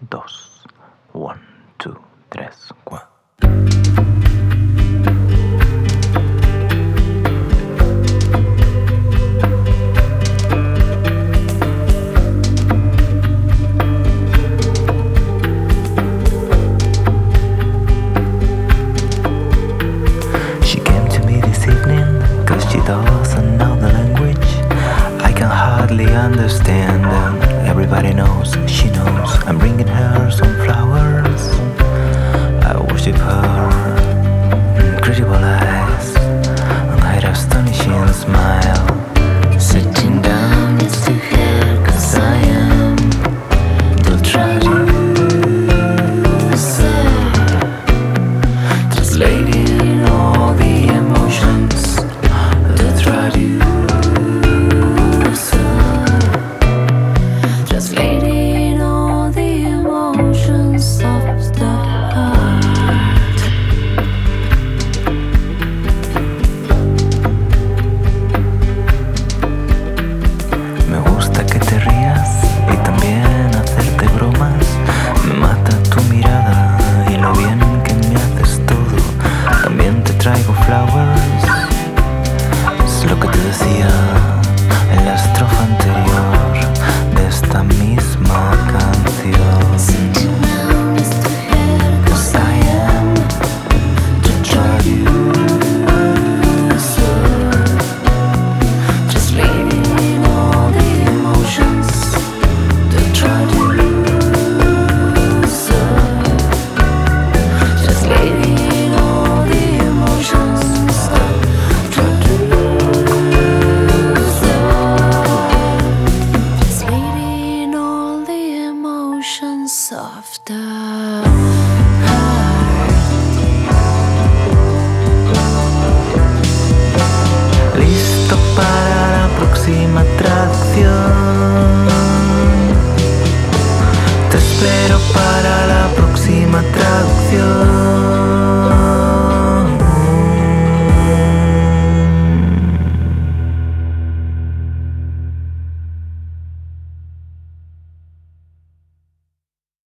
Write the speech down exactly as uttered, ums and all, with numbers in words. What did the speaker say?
dos, one, two, tres, cuatro. She came to me this evening, cause she doesn't know the language I can hardly understand, and everybody knows, she knows I'm bringing her some flowers. I worship her incredible eyes and her astonishing smile. Sitting down next to her, cause I am the traducer, translating all the emotions. The traducer, translating all the emotions of the heart. Me gusta que te rías y también hacerte bromas. Me mata tu mirada y lo bien que me haces todo. También te traigo flowers. Es lo que te decía en la estrofa anterior de esta misma canción. Cause I am the traducer, translating all the emotions. The traducer, translating all the emotions. Translating all the emotions of the heart. Listo para la próxima atracción. Te espero para la próxima atracción.